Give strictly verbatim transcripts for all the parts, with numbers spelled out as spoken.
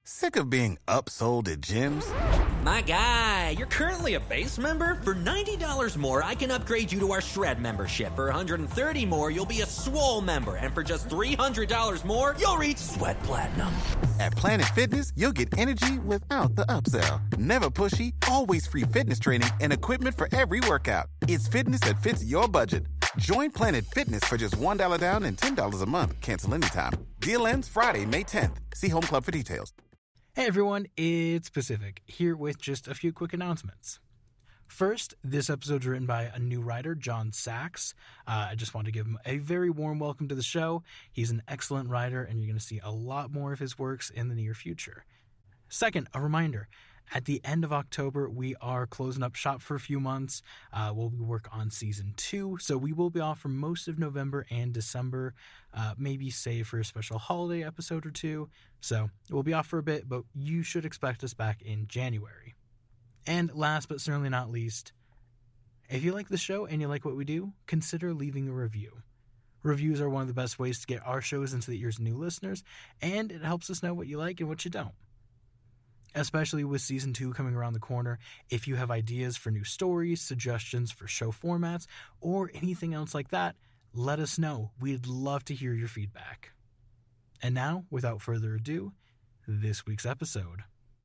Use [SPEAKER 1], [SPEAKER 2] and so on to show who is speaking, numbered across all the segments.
[SPEAKER 1] Sick of being upsold at gyms?
[SPEAKER 2] My guy, you're currently a base member? For ninety dollars more, I can upgrade you to our Shred membership. For one hundred thirty dollars more, you'll be a Swole member. And for just three hundred dollars more, you'll reach Sweat Platinum.
[SPEAKER 1] At Planet Fitness, you'll get energy without the upsell. Never pushy, always free fitness training and equipment for every workout. It's fitness that fits your budget. Join Planet Fitness for just one dollar down and ten dollars a month. Cancel anytime. Deal ends Friday, May tenth. See Home Club for details.
[SPEAKER 3] Hey everyone, it's Pacific, here with just a few quick announcements. First, this episode is written by a new writer, John Sachs. Uh, I just want to give him a very warm welcome to the show. He's an excellent writer, and you're going to see a lot more of his works in the near future. Second, a reminder. At the end of October, we are closing up shop for a few months. Uh, we'll be work on season two, so we will be off for most of November and December, uh, maybe save for a special holiday episode or two. So we'll be off for a bit, but you should expect us back in January. And last but certainly not least, if you like the show and you like what we do, consider leaving a review. Reviews are one of the best ways to get our shows into the ears of new listeners, and it helps us know what you like and what you don't. Especially with season two coming around the corner, if you have ideas for new stories, suggestions for show formats, or anything else like that, let us know. We'd love to hear your feedback. And now, without further ado, this week's episode.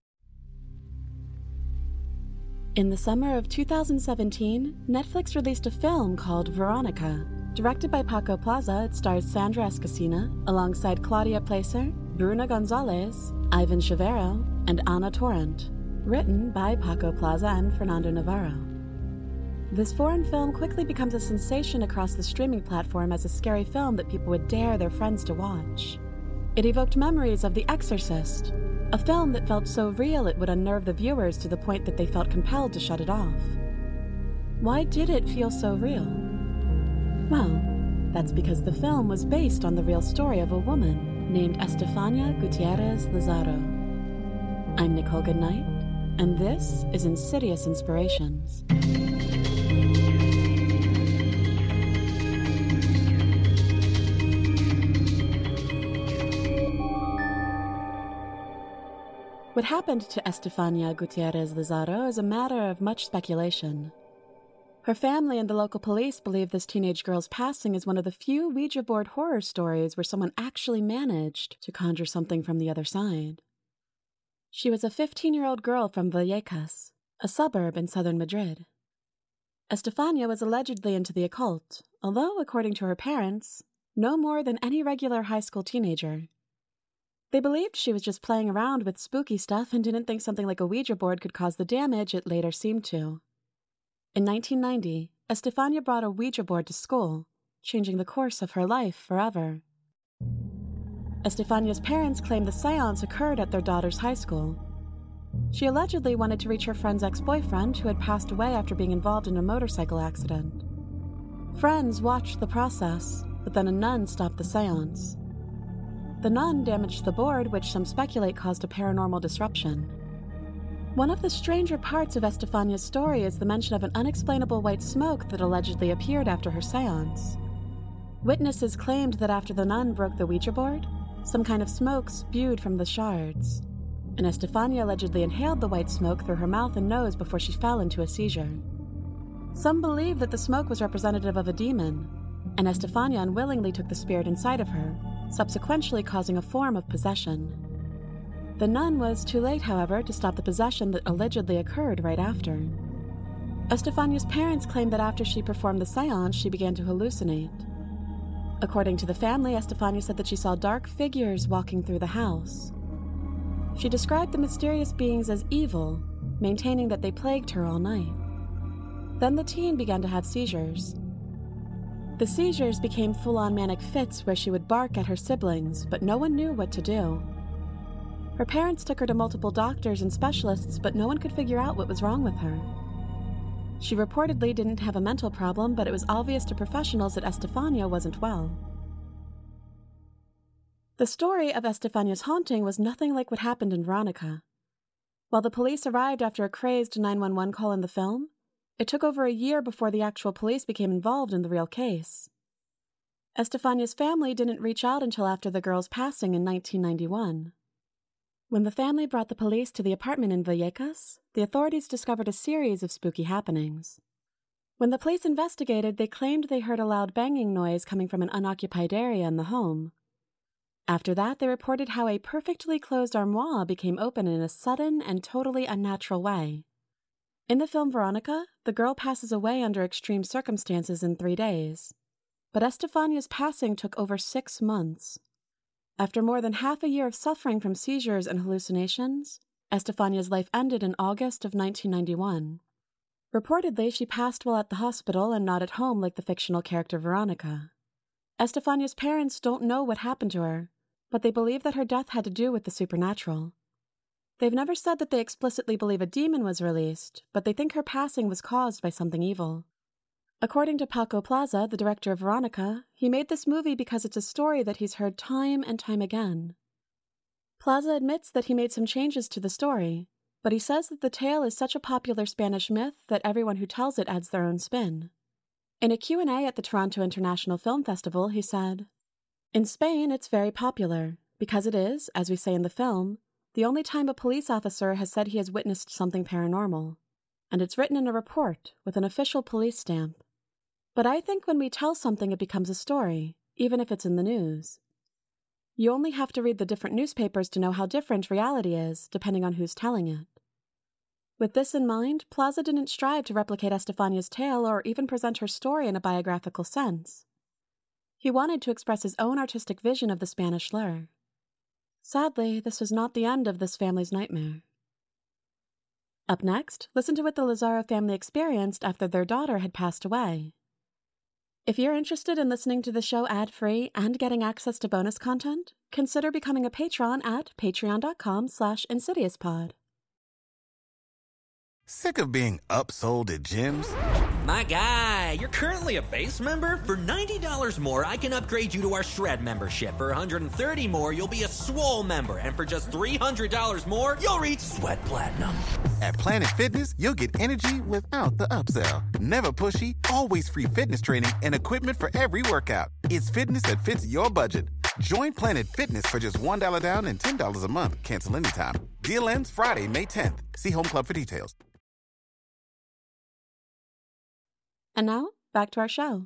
[SPEAKER 4] In the summer of two thousand seventeen, Netflix released a film called Veronica. Directed by Paco Plaza, it stars Sandra Escacina, alongside Claudia Placer, Bruna Gonzalez, Ivan Chavero, and Ana Torrent. Written by Paco Plaza and Fernando Navarro. This foreign film quickly becomes a sensation across the streaming platform as a scary film that people would dare their friends to watch. It evoked memories of The Exorcist, a film that felt so real it would unnerve the viewers to the point that they felt compelled to shut it off. Why did it feel so real? Well, that's because the film was based on the real story of a woman named Estefania Gutierrez Lazaro. I'm Nicole Goodnight, and this is Insidious Inspirations. What happened to Estefania Gutierrez Lazaro is a matter of much speculation. Her family and the local police believe this teenage girl's passing is one of the few Ouija board horror stories where someone actually managed to conjure something from the other side. She was a fifteen-year-old girl from Vallecas, a suburb in southern Madrid. Estefania was allegedly into the occult, although, according to her parents, no more than any regular high school teenager. They believed she was just playing around with spooky stuff and didn't think something like a Ouija board could cause the damage it later seemed to. In nineteen ninety, Estefania brought a Ouija board to school, changing the course of her life forever. Estefania's parents claimed the seance occurred at their daughter's high school. She allegedly wanted to reach her friend's ex-boyfriend who had passed away after being involved in a motorcycle accident. Friends watched the process, but then a nun stopped the seance. The nun damaged the board, which some speculate caused a paranormal disruption. One of the stranger parts of Estefania's story is the mention of an unexplainable white smoke that allegedly appeared after her seance. Witnesses claimed that after the nun broke the Ouija board, some kind of smoke spewed from the shards, and Estefania allegedly inhaled the white smoke through her mouth and nose before she fell into a seizure. Some believe that the smoke was representative of a demon, and Estefania unwillingly took the spirit inside of her, subsequently causing a form of possession. The nun was too late, however, to stop the possession that allegedly occurred right after. Estefania's parents claimed that after she performed the seance, she began to hallucinate. According to the family, Estefania said that she saw dark figures walking through the house. She described the mysterious beings as evil, maintaining that they plagued her all night. Then the teen began to have seizures. The seizures became full-on manic fits where she would bark at her siblings, but no one knew what to do. Her parents took her to multiple doctors and specialists, but no one could figure out what was wrong with her. She reportedly didn't have a mental problem, but it was obvious to professionals that Estefania wasn't well. The story of Estefania's haunting was nothing like what happened in Veronica. While the police arrived after a crazed nine one one call in the film, it took over a year before the actual police became involved in the real case. Estefania's family didn't reach out until after the girl's passing in nineteen ninety-one. When the family brought the police to the apartment in Vallecas, the authorities discovered a series of spooky happenings. When the police investigated, they claimed they heard a loud banging noise coming from an unoccupied area in the home. After that, they reported how a perfectly closed armoire became open in a sudden and totally unnatural way. In the film Veronica, the girl passes away under extreme circumstances in three days. But Estefania's passing took over six months. After more than half a year of suffering from seizures and hallucinations, Estefania's life ended in August of nineteen ninety-one. Reportedly, she passed while at the hospital and not at home like the fictional character Veronica. Estefania's parents don't know what happened to her, but they believe that her death had to do with the supernatural. They've never said that they explicitly believe a demon was released, but they think her passing was caused by something evil. According to Paco Plaza, the director of Veronica, he made this movie because it's a story that he's heard time and time again. Plaza admits that he made some changes to the story, but he says that the tale is such a popular Spanish myth that everyone who tells it adds their own spin. In a Q and A at the Toronto International Film Festival, he said, "In Spain, it's very popular, because it is, as we say in the film, the only time a police officer has said he has witnessed something paranormal. And it's written in a report, with an official police stamp. But I think when we tell something it becomes a story, even if it's in the news. You only have to read the different newspapers to know how different reality is, depending on who's telling it." With this in mind, Plaza didn't strive to replicate Estefania's tale or even present her story in a biographical sense. He wanted to express his own artistic vision of the Spanish lure. Sadly, this was not the end of this family's nightmare. Up next, listen to what the Lazaro family experienced after their daughter had passed away. If you're interested in listening to the show ad-free and getting access to bonus content, consider becoming a patron at patreon.com slash insidiouspod.
[SPEAKER 1] Sick of being upsold at gyms?
[SPEAKER 2] My guy, you're currently a base member? For ninety dollars more, I can upgrade you to our Shred membership. For one hundred thirty dollars more, you'll be a Swole member. And for just three hundred dollars more, you'll reach Sweat Platinum.
[SPEAKER 1] At Planet Fitness, you'll get energy without the upsell. Never pushy, always free fitness training and equipment for every workout. It's fitness that fits your budget. Join Planet Fitness for just one dollar down and ten dollars a month. Cancel anytime. Deal ends Friday, May tenth. See Home Club for details.
[SPEAKER 4] And now, back to our show.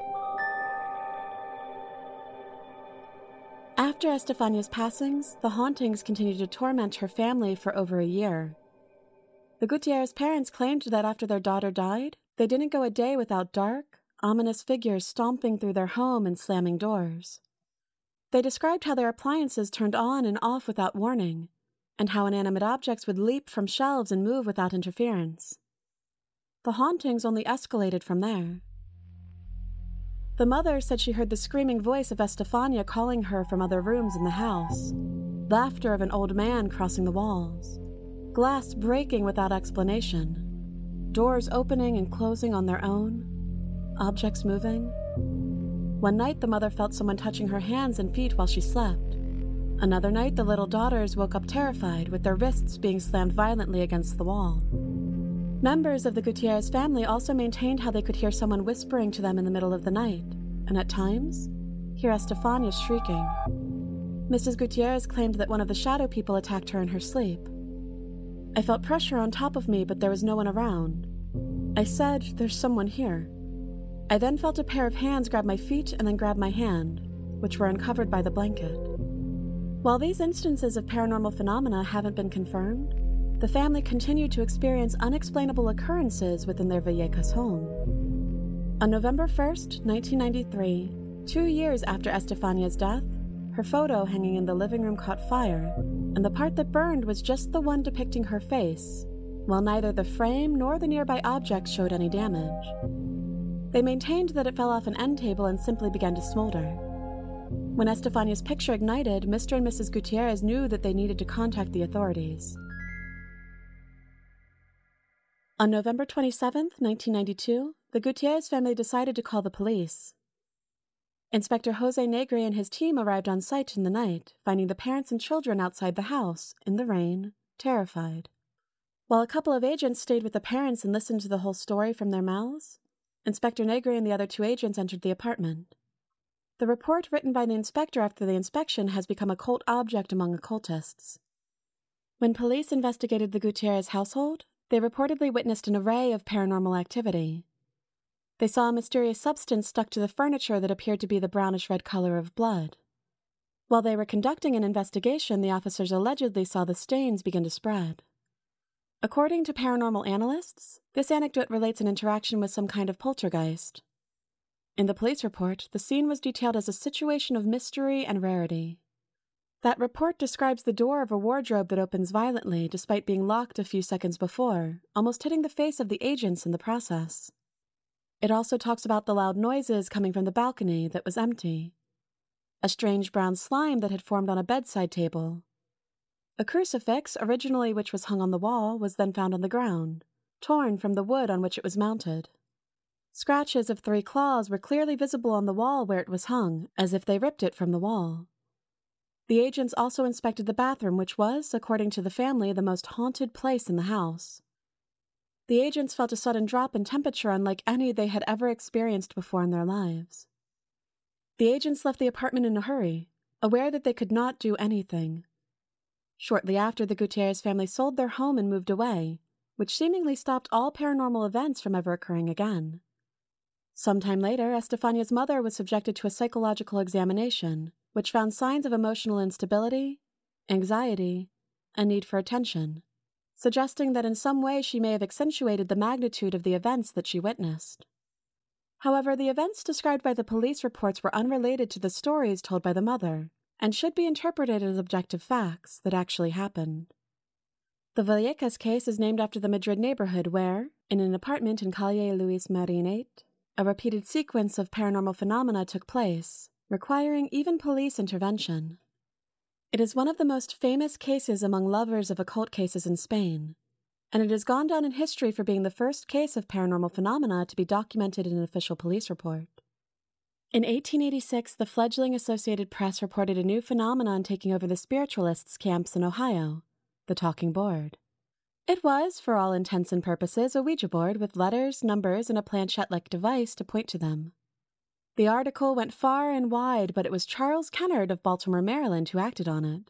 [SPEAKER 4] After Estefania's passings, the hauntings continued to torment her family for over a year. The Gutierrez parents claimed that after their daughter died, they didn't go a day without dark, ominous figures stomping through their home and slamming doors. They described how their appliances turned on and off without warning, and how inanimate objects would leap from shelves and move without interference. The hauntings only escalated from there. The mother said she heard the screaming voice of Estefania calling her from other rooms in the house, laughter of an old man crossing the walls, glass breaking without explanation, doors opening and closing on their own, objects moving. One night, the mother felt someone touching her hands and feet while she slept. Another night, the little daughters woke up terrified, with their wrists being slammed violently against the wall. Members of the Gutierrez family also maintained how they could hear someone whispering to them in the middle of the night, and at times, hear Estefania shrieking. Missus Gutierrez claimed that one of the shadow people attacked her in her sleep. "I felt pressure on top of me, but there was no one around. I said, 'There's someone here.' I then felt a pair of hands grab my feet and then grab my hand, which were uncovered by the blanket." While these instances of paranormal phenomena haven't been confirmed, the family continued to experience unexplainable occurrences within their Vallecas home. On November first, nineteen ninety-three, two years after Estefania's death, her photo hanging in the living room caught fire, and the part that burned was just the one depicting her face, while neither the frame nor the nearby objects showed any damage. They maintained that it fell off an end table and simply began to smolder. When Estefania's picture ignited, Mister and Missus Gutierrez knew that they needed to contact the authorities. On November twenty-seventh, nineteen ninety-two, the Gutierrez family decided to call the police. Inspector Jose Negri and his team arrived on site in the night, finding the parents and children outside the house, in the rain, terrified. While a couple of agents stayed with the parents and listened to the whole story from their mouths, Inspector Negri and the other two agents entered the apartment. The report written by the inspector after the inspection has become a cult object among occultists. When police investigated the Gutierrez household, they reportedly witnessed an array of paranormal activity. They saw a mysterious substance stuck to the furniture that appeared to be the brownish-red color of blood. While they were conducting an investigation, the officers allegedly saw the stains begin to spread. According to paranormal analysts, this anecdote relates an interaction with some kind of poltergeist. In the police report, the scene was detailed as a situation of mystery and rarity. That report describes the door of a wardrobe that opens violently despite being locked a few seconds before, almost hitting the face of the agents in the process. It also talks about the loud noises coming from the balcony that was empty. A strange brown slime that had formed on a bedside table. A crucifix, originally which was hung on the wall, was then found on the ground, torn from the wood on which it was mounted. Scratches of three claws were clearly visible on the wall where it was hung, as if they ripped it from the wall. The agents also inspected the bathroom, which was, according to the family, the most haunted place in the house. The agents felt a sudden drop in temperature unlike any they had ever experienced before in their lives. The agents left the apartment in a hurry, aware that they could not do anything. Shortly after, the Gutierrez family sold their home and moved away, which seemingly stopped all paranormal events from ever occurring again. Sometime later, Estefania's mother was subjected to a psychological examination, which found signs of emotional instability, anxiety, and need for attention, suggesting that in some way she may have accentuated the magnitude of the events that she witnessed. However, the events described by the police reports were unrelated to the stories told by the mother, and should be interpreted as objective facts that actually happened. The Vallecas case is named after the Madrid neighborhood where, in an apartment in Calle Luis Marin eight, a repeated sequence of paranormal phenomena took place, requiring even police intervention. It is one of the most famous cases among lovers of occult cases in Spain, and it has gone down in history for being the first case of paranormal phenomena to be documented in an official police report. In eighteen eighty-six, the fledgling Associated Press reported a new phenomenon taking over the spiritualists' camps in Ohio, the talking board. It was, for all intents and purposes, a Ouija board with letters, numbers, and a planchette-like device to point to them. The article went far and wide, but it was Charles Kennard of Baltimore, Maryland, who acted on it.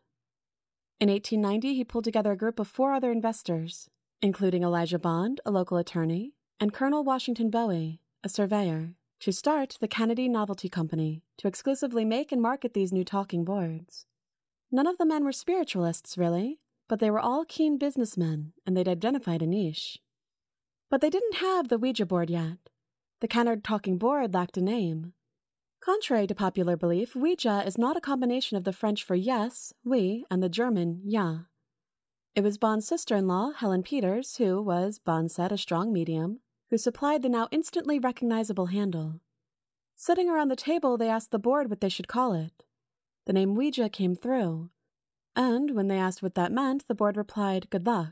[SPEAKER 4] In eighteen ninety, he pulled together a group of four other investors, including Elijah Bond, a local attorney, and Colonel Washington Bowie, a surveyor, to start the Kennedy Novelty Company to exclusively make and market these new talking boards. None of the men were spiritualists, really, but they were all keen businessmen, and they'd identified a niche. But they didn't have the Ouija board yet. The Kennard talking board lacked a name. Contrary to popular belief, Ouija is not a combination of the French for yes, oui, and the German ja. It was Bond's sister-in-law, Helen Peters, who was, Bond said, a strong medium, who supplied the now instantly recognizable handle. Sitting around the table, they asked the board what they should call it. The name Ouija came through, and when they asked what that meant, the board replied, "Good luck."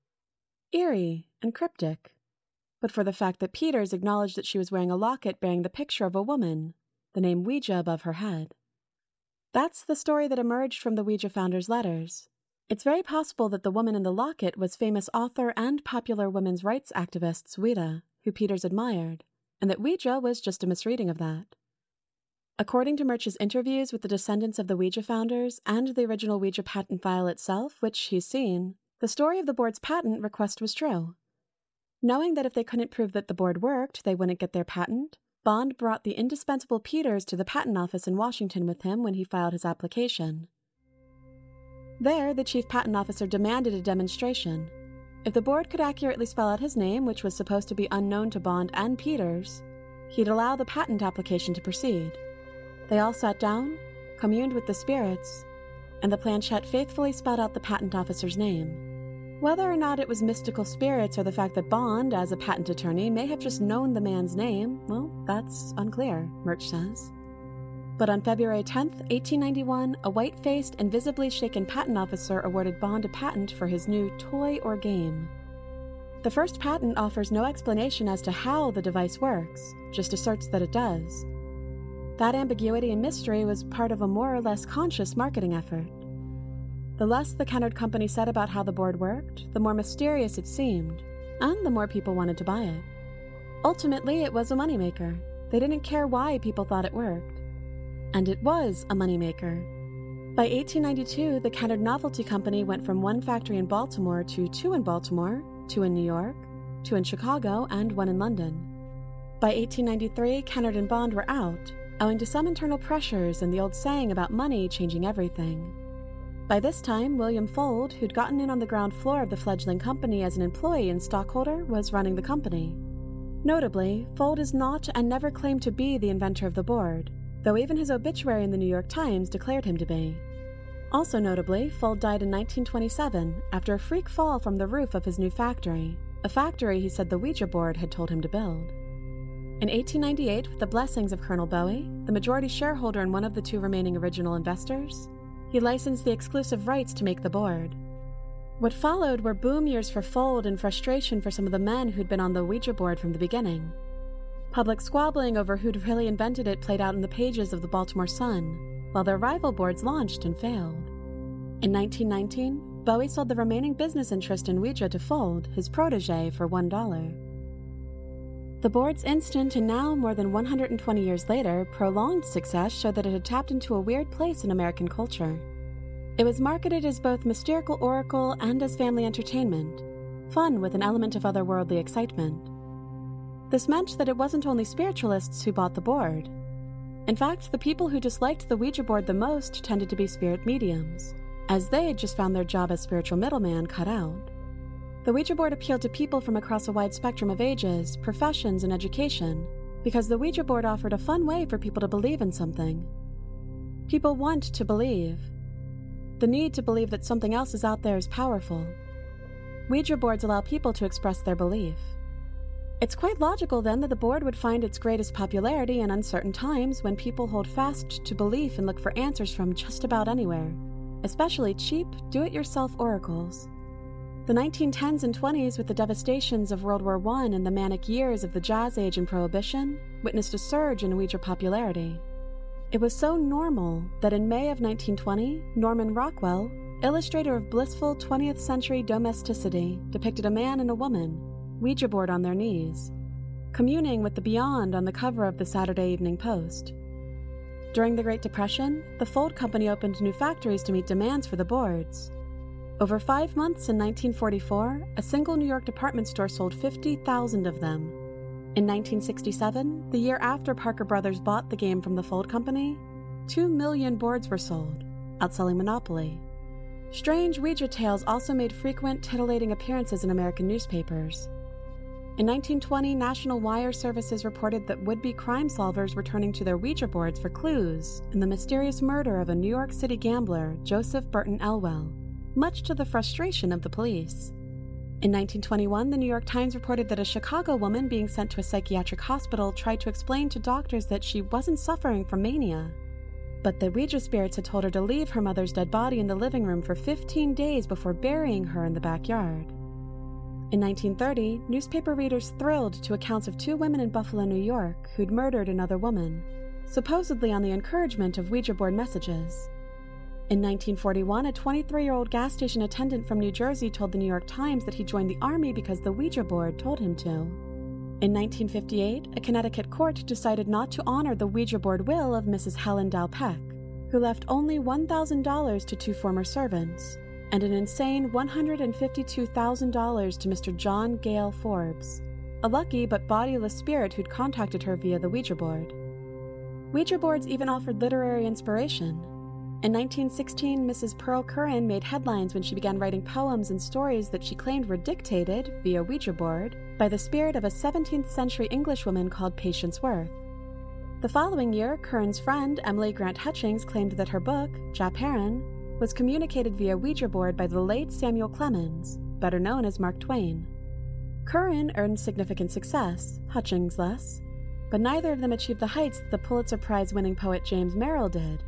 [SPEAKER 4] Eerie and cryptic, but for the fact that Peters acknowledged that she was wearing a locket bearing the picture of a woman, the name Ouija above her head. That's the story that emerged from the Ouija founder's letters. It's very possible that the woman in the locket was famous author and popular women's rights activist Ouida, who Peters admired, and that Ouija was just a misreading of that. According to Murch's interviews with the descendants of the Ouija founders and the original Ouija patent file itself, which he's seen, the story of the board's patent request was true. Knowing that if they couldn't prove that the board worked, they wouldn't get their patent, Bond brought the indispensable Peters to the patent office in Washington with him when he filed his application. There, the chief patent officer demanded a demonstration. If the board could accurately spell out his name, which was supposed to be unknown to Bond and Peters, he'd allow the patent application to proceed. They all sat down, communed with the spirits, and the planchette faithfully spelled out the patent officer's name. Whether or not it was mystical spirits or the fact that Bond, as a patent attorney, may have just known the man's name, well, that's unclear, Murch says. But on February tenth, eighteen ninety-one, a white-faced and visibly shaken patent officer awarded Bond a patent for his new toy or game. The first patent offers no explanation as to how the device works, just asserts that it does. That ambiguity and mystery was part of a more or less conscious marketing effort. The less the Kennard Company said about how the board worked, the more mysterious it seemed, and the more people wanted to buy it. Ultimately, it was a moneymaker. They didn't care why people thought it worked. And it was a moneymaker. By eighteen ninety-two, the Kennard Novelty Company went from one factory in Baltimore to two in Baltimore, two in New York, two in Chicago, and one in London. By eighteen ninety-three, Kennard and Bond were out, owing to some internal pressures and the old saying about money changing everything. By this time, William Fuld, who'd gotten in on the ground floor of the fledgling company as an employee and stockholder, was running the company. Notably, Fuld is not and never claimed to be the inventor of the board, though even his obituary in the New York Times declared him to be. Also notably, Fuld died in nineteen twenty-seven after a freak fall from the roof of his new factory, a factory he said the Ouija board had told him to build. In eighteen ninety-eight, with the blessings of Colonel Bowie, the majority shareholder and one of the two remaining original investors, he licensed the exclusive rights to make the board. What followed were boom years for Fuld and frustration for some of the men who'd been on the Ouija board from the beginning. Public squabbling over who'd really invented it played out in the pages of the Baltimore Sun, while their rival boards launched and failed. In nineteen nineteen, Bowie sold the remaining business interest in Ouija to Fuld, his protege, for one dollar. The board's instant and now, more than one hundred twenty years later, prolonged success showed that it had tapped into a weird place in American culture. It was marketed as both mystical oracle and as family entertainment, fun with an element of otherworldly excitement. This meant that it wasn't only spiritualists who bought the board. In fact, the people who disliked the Ouija board the most tended to be spirit mediums, as they had just found their job as spiritual middleman cut out. The Ouija board appealed to people from across a wide spectrum of ages, professions, and education, because the Ouija board offered a fun way for people to believe in something. People want to believe. The need to believe that something else is out there is powerful. Ouija boards allow people to express their belief. It's quite logical, then, that the board would find its greatest popularity in uncertain times when people hold fast to belief and look for answers from just about anywhere, especially cheap, do-it-yourself oracles. The nineteen tens and twenties, with the devastations of World War One and the manic years of the Jazz Age and Prohibition, witnessed a surge in Ouija popularity. It was so normal that in May of nineteen twenty, Norman Rockwell, illustrator of blissful twentieth century domesticity, depicted a man and a woman, Ouija board on their knees, communing with the beyond on the cover of the Saturday Evening Post. During the Great Depression, the Fuld Company opened new factories to meet demands for the boards. Over five months in nineteen forty-four, a single New York department store sold fifty thousand of them. In nineteen sixty-seven, the year after Parker Brothers bought the game from the Fuld Company, two million boards were sold, outselling Monopoly. Strange Ouija tales also made frequent, titillating appearances in American newspapers. In nineteen twenty, National Wire Services reported that would-be crime solvers were turning to their Ouija boards for clues in the mysterious murder of a New York City gambler, Joseph Burton Elwell, much to the frustration of the police. In nineteen twenty-one, the New York Times reported that a Chicago woman being sent to a psychiatric hospital tried to explain to doctors that she wasn't suffering from mania, but the Ouija spirits had told her to leave her mother's dead body in the living room for fifteen days before burying her in the backyard. In nineteen thirty, newspaper readers thrilled to accounts of two women in Buffalo, New York, who'd murdered another woman, supposedly on the encouragement of Ouija board messages. In nineteen forty-one, a twenty-three-year-old gas station attendant from New Jersey told the New York Times that he joined the Army because the Ouija board told him to. In nineteen fifty-eight, a Connecticut court decided not to honor the Ouija board will of Missus Helen Dow Peck, who left only one thousand dollars to two former servants, and an insane one hundred fifty-two thousand dollars to Mister John Gale Forbes, a lucky but bodiless spirit who'd contacted her via the Ouija board. Ouija boards even offered literary inspiration. In nineteen sixteen, Missus Pearl Curran made headlines when she began writing poems and stories that she claimed were dictated, via Ouija board, by the spirit of a seventeenth century Englishwoman called Patience Worth. The following year, Curran's friend, Emily Grant Hutchings, claimed that her book, Jap Heron, was communicated via Ouija board by the late Samuel Clemens, better known as Mark Twain. Curran earned significant success, Hutchings less, but neither of them achieved the heights that the Pulitzer Prize-winning poet James Merrill did.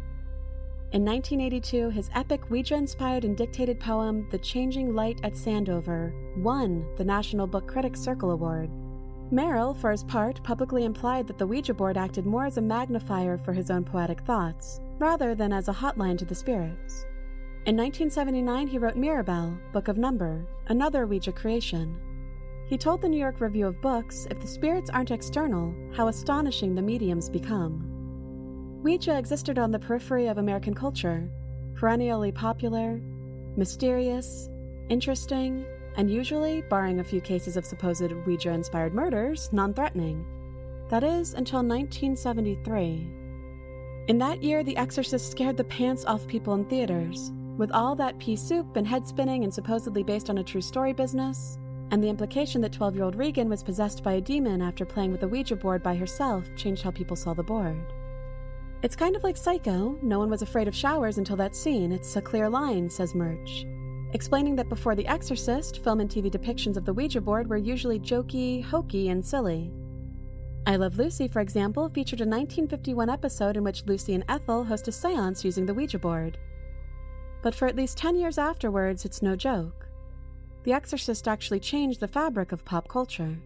[SPEAKER 4] In nineteen eighty-two, his epic Ouija-inspired and dictated poem, The Changing Light at Sandover, won the National Book Critics Circle Award. Merrill, for his part, publicly implied that the Ouija board acted more as a magnifier for his own poetic thoughts, rather than as a hotline to the spirits. In nineteen seventy-nine, he wrote Mirabelle, Book of Number, another Ouija creation. He told the New York Review of Books, if the spirits aren't external, how astonishing the mediums become. Ouija existed on the periphery of American culture, Perennially popular, mysterious, interesting, and usually, barring a few cases of supposed Ouija-inspired murders, non-threatening. That is, until nineteen seventy-three. In that year, The Exorcist scared the pants off people in theaters, with all that pea soup and head spinning and supposedly based on a true story business, and the implication that twelve-year-old Regan was possessed by a demon after playing with a Ouija board by herself changed how people saw the board. It's kind of like Psycho. No one was afraid of showers until that scene. It's a clear line, says Murch, explaining that before The Exorcist, film and T V depictions of the Ouija board were usually jokey, hokey, and silly. I Love Lucy, for example, featured a nineteen fifty-one episode in which Lucy and Ethel host a seance using the Ouija board. But for at least ten years afterwards, it's no joke. The Exorcist actually changed the fabric of pop culture.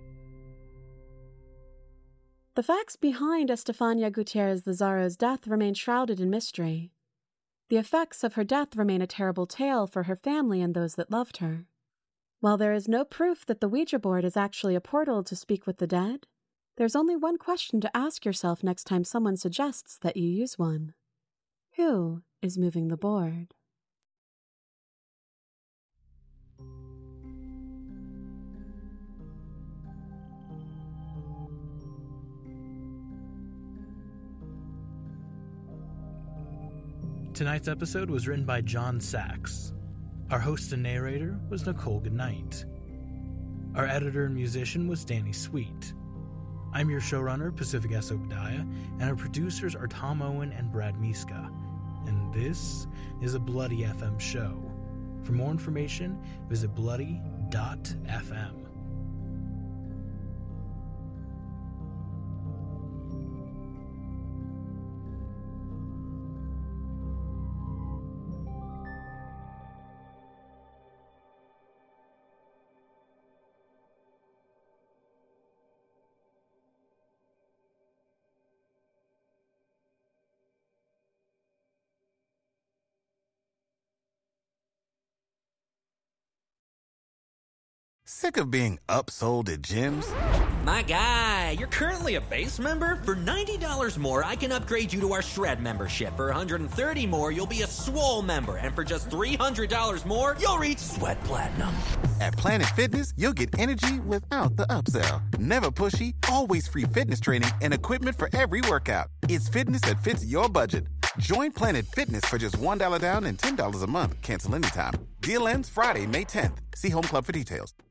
[SPEAKER 4] The facts behind Estefania Gutierrez Lazaro's death remain shrouded in mystery. The effects of her death remain a terrible tale for her family and those that loved her. While there is no proof that the Ouija board is actually a portal to speak with the dead, there's only one question to ask yourself next time someone suggests that you use one. Who is moving the board?
[SPEAKER 3] Tonight's episode was written by John Sachs. Our host and narrator was Nicole Goodnight. Our editor and musician was Danny Sweet. I'm your showrunner, Pacific S. Obadiah, and our producers are Tom Owen and Brad Miska. And this is a Bloody F M show. For more information, visit bloody dot f m.
[SPEAKER 1] Sick of being upsold at gyms?
[SPEAKER 2] My guy, you're currently a base member? For ninety dollars more, I can upgrade you to our Shred membership. For one hundred thirty dollars more, you'll be a Swole member. And for just three hundred dollars more, you'll reach Sweat Platinum.
[SPEAKER 1] At Planet Fitness, you'll get energy without the upsell. Never pushy, always free fitness training and equipment for every workout. It's fitness that fits your budget. Join Planet Fitness for just one dollar down and ten dollars a month. Cancel anytime. Deal ends Friday, May tenth. See Home Club for details.